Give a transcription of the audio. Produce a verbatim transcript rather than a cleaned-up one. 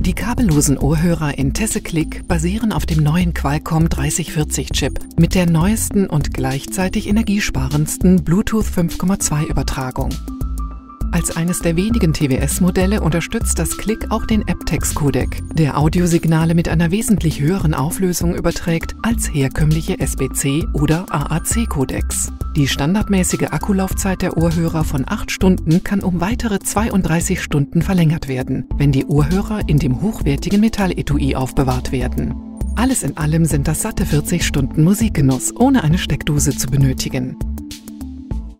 Die kabellosen Ohrhörer in TesseClick basieren auf dem neuen Qualcomm dreißig vierzig Chip mit der neuesten und gleichzeitig energiesparendsten Bluetooth fünf Komma zwei Übertragung. Als eines der wenigen T W S-Modelle unterstützt das Click auch den aptX-Codec, der Audiosignale mit einer wesentlich höheren Auflösung überträgt als herkömmliche S B C- oder A A C-Codecs. Die standardmäßige Akkulaufzeit der Ohrhörer von acht Stunden kann um weitere zweiunddreißig Stunden verlängert werden, wenn die Ohrhörer in dem hochwertigen Metalletui aufbewahrt werden. Alles in allem sind das satte vierzig Stunden Musikgenuss, ohne eine Steckdose zu benötigen.